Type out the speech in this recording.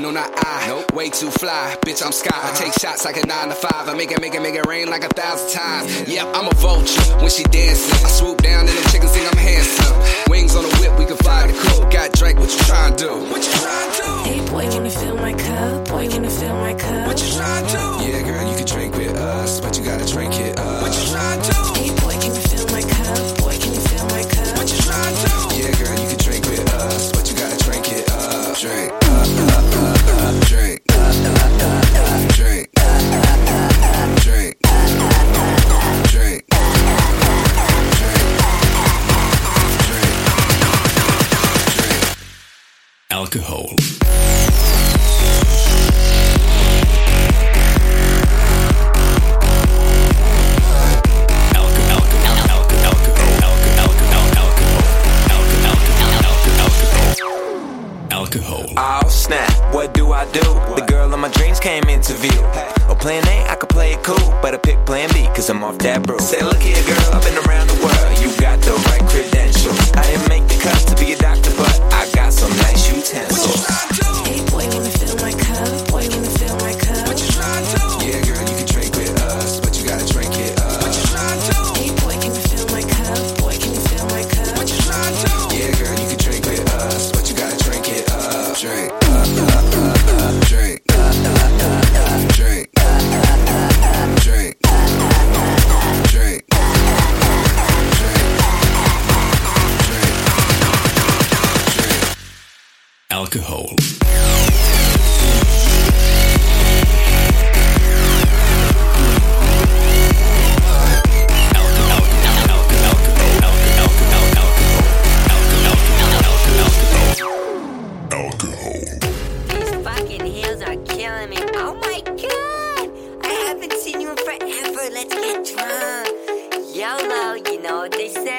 no, not I. Nope. Way too fly, bitch, I'm sky. I take shots like a 9 to 5. I make it rain like 1,000 times. Yep, I'm a vulture when she dancing. I swoop down and them chickens think I'm handsome. Wings on the whip, we can fly the coop. Got Drake, what you tryna do? What you tryna do? Hey boy, can you fill my cup? Boy, can you fill my cup? What you tryna do? Yeah, girl, you can drink with us, but you gotta drink it up. What you tryna do? Hey boy, can you fill my cup? Boy, can you fill my cup? What you tryna do? Yeah, girl, you can drink with us, but you gotta drink it up. Drink, drink, drink, drink, drink, drink. Alcohol. Oh snap, what do I do? The girl of my dreams came into view. Oh, plan A, I could play it cool, but I pick plan B, cause I'm off that brew. Say, look here girl, I've been around the world, you got the right credentials. I didn't make the cut to be a doctor, but I got some nice utensils. Hey boy, can you fill my cup? Boy, can you fill my cup? What you tryna do? Yeah, girl, you can drink with us, but you gotta drink it up. What you tryna do? Hey boy, can you fill my cup? Boy, can you fill my cup? What you tryna do? Yeah, girl, you can drink with us, but you gotta drink it up. Drink, drink, drink, drink, drink, drink, drink. Alcohol. These fucking heels are killing me. Oh my god! I haven't seen you in forever. Let's get drunk. YOLO, you know what they say.